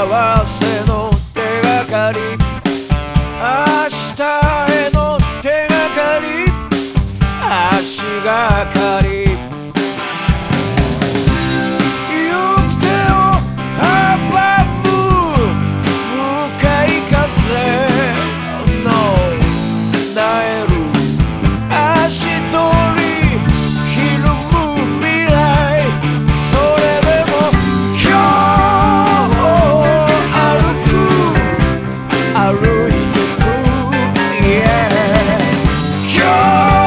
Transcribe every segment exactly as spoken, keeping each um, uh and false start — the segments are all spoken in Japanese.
幸せの手がかり、明日への手がかり、足がかり、行く手を阻む向かい風のなえる足取り、ひるむ未来、それでも今日歩く歩いてく、yeah、 今日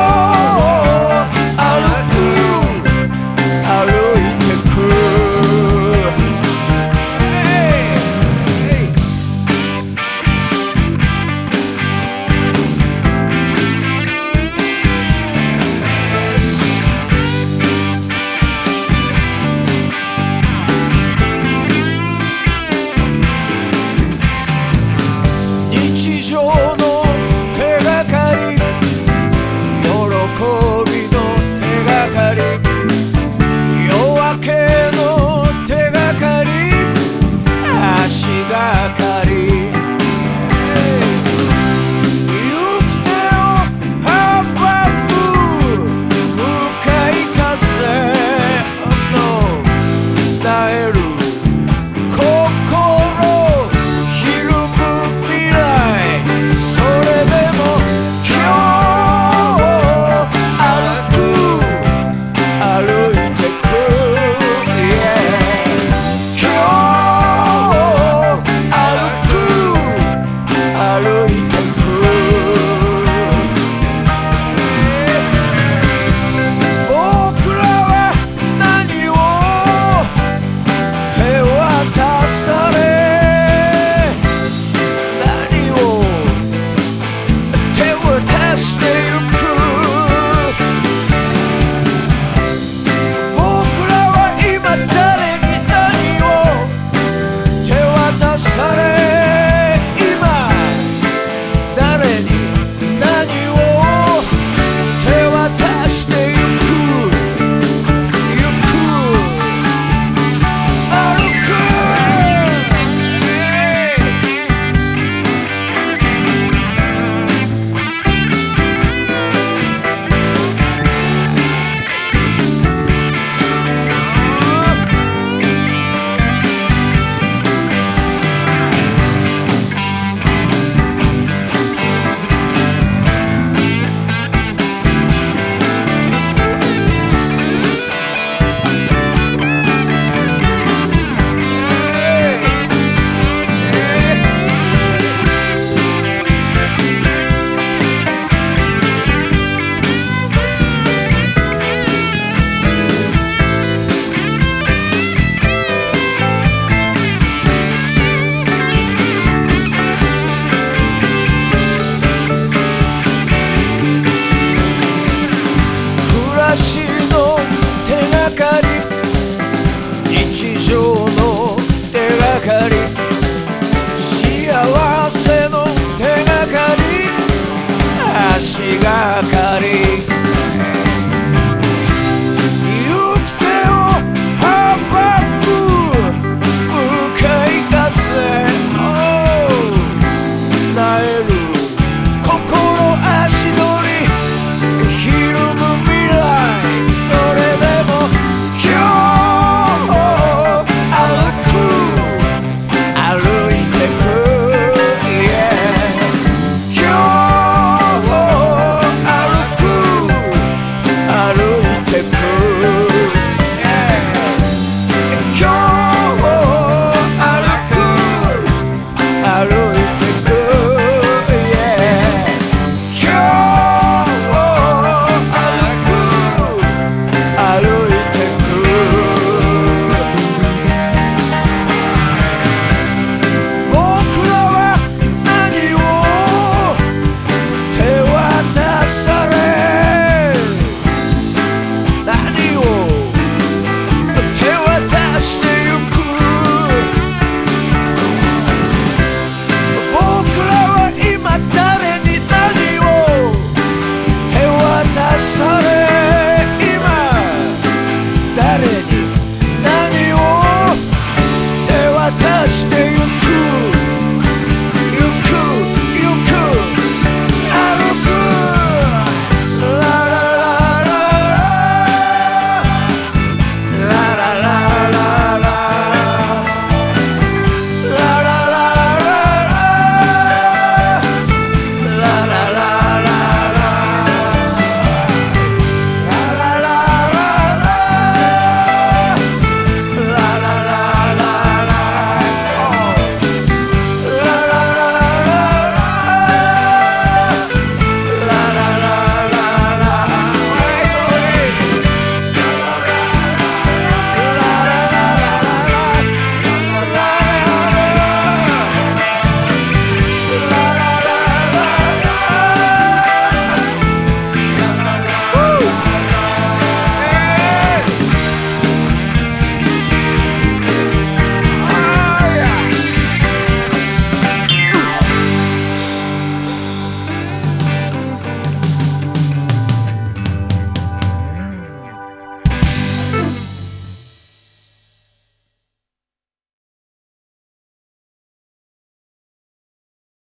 歩く歩いてく、hey、hey、日常の手がかり、喜びの手がかり、夜明けの手がかり、足がかり、行く手を阻む向かい風のなえる心、ひるむ未来、それでも今日歩く歩いてく、yeah、 今日歩く歩いてく、僕らは何を手渡され、何を手渡してゆく、僕らは今誰に何を手渡され、今誰に何を手渡してゆく、ゆく歩く、暮らしの手がかり、日常の手がかり、幸せの手がかり、足がかり、行く手を阻む向かい風なえる心、足取り、ひるむ未来、それでも今日歩く歩いてく、yeah、 今日歩く歩いてく。